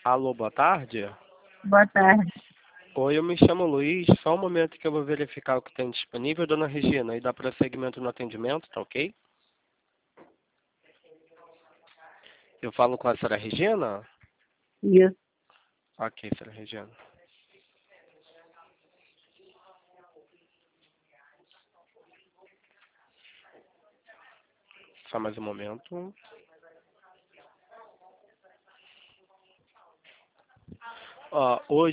Alô, boa tarde. Boa tarde. Oi, eu me chamo Luiz. Só um momento que eu vou verificar o que tem disponível, dona Regina, e dar prosseguimento no atendimento, tá ok? Eu falo com a senhora Regina? Isso. Ok, senhora Regina. Só mais um momento. Ó, hoje